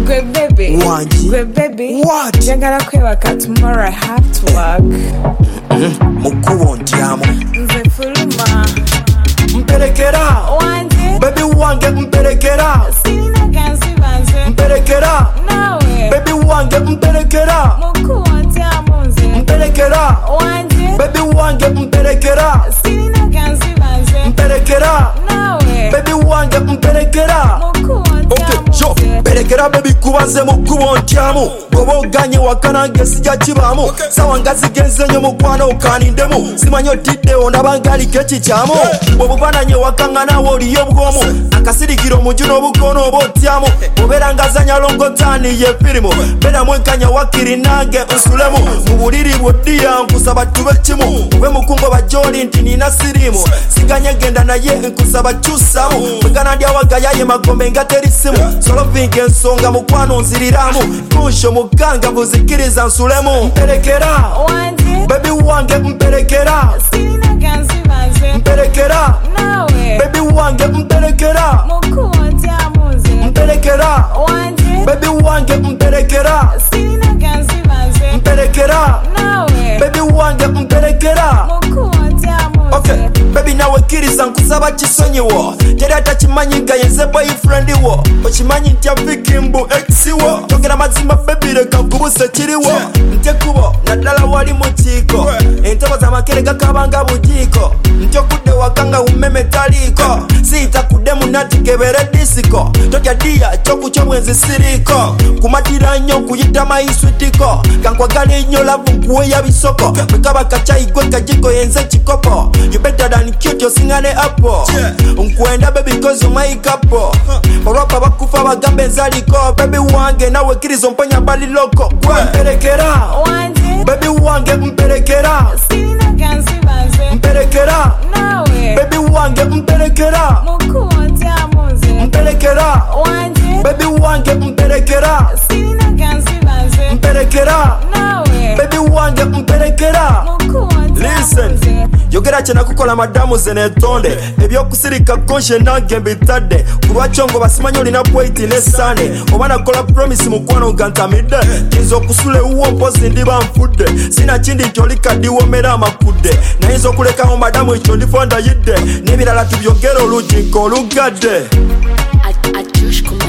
Good baby. Wanji. Good baby. What? Jagala kwebaka tomorrow I have to work. Mukubo ntiamo. Nze fuluma. Mperekera. Wanji. Baby wange mperekera. Sina ganzi banze. Mperekera. Nawe. Baby wange mperekera. Mukubo ntiamo nze. Mperekera. Wanji. Baby wange mperekera. Sina ganzi banze. Mperekera. Nawe. Baby wange mperekera. Mukubo ntiamo nze. Mperekera baby kubanze mukubo ntiamo. Gobo ganye wakanange sija kibamu. Sawa ngazi genze nyo mukwano ukanindemu. Simanyo tidde onabangali kechi chamo. Bobubananye wakangana woli yobgomo. Akasirikiro mujuno bukono botyamo. Obera ngazanya longo tani ye firimu. Bena mwenkanya wakiri nange nsulemu. Mubuliri bwodiya nkusaba tube kimu. Ube mukungo bajoli nti nina sirimu. Siganye genda naye nkusaba chusamu. Mwegana ndya wagayaye magombe ngateri simu. Solo vinke nsonga mukwano nziriramu. Kusho muganga buzikiriza nsulemu. Mperekera. Wanji. Baby wange mperekera. Sina ganzi banze. Mperekera. Nawe. Baby wange mperekera. Mukubo ntiamo nze. Mperekera. Wanji. Baby wange mperekera. Sina ganzi banze. Mperekera. Nawe. Baby wange mperekera. Mukubo ntiamo nze. Okay, baby nawe kiriza nkusaba kisonyiwo. Teri atakimanyi gayenze boyfriend wo. Okimanyi ntya vikimbu ex wo. Togera mazima baby reka nkubuse kiriwo. Ntekubo naddala wali mu kiiko. Entebo z'amakere gakabanga bujiiko. Ntyo kudde wakanga umeme taliko. Siita kudde munati kebere disiko. Totya dia kyokukyo bwenzi siriko. Kumatira nnyo kuyita mayiswitiko. Kankwagala ennyo lavu nkuwe ya bisoko. Bwekaba kachayi gwe kajiko yenze kikopo. You better than cute osingane apple. Nkwenda baby cause my couple. Orapa bakufa bagambe nzaliko. Baby wange nawe kirizo mponya bali loko. Mperekera. Wanji. Baby wange mperekera. Sina ganzi banze. Mperekera. Nawe. Baby wange mperekera. Mukubo ntiamo nze. Mperekera. Wanji. Baby wange mperekera. Sina ganzi banze. Mperekera. Nawe. Baby wange mperekera. Mukubo ntiamo Listen, nze. yogera kyena kukola madamu ze netonde. Ebyokusirika konshe nange mbitadde. Kulwakyo ngo basimanyi olina bwaiti ne sane. Oba nakola promise mukwano gantamidde. Nza okusula ewuwo mpozi ndiba nfudde. Sina kindi nti oli kaddiwomera amakudde. Nayinza okulekawo madamu ekyo ndifo ndayidde. N'ebirala tubyogera olugi nk'olugadde.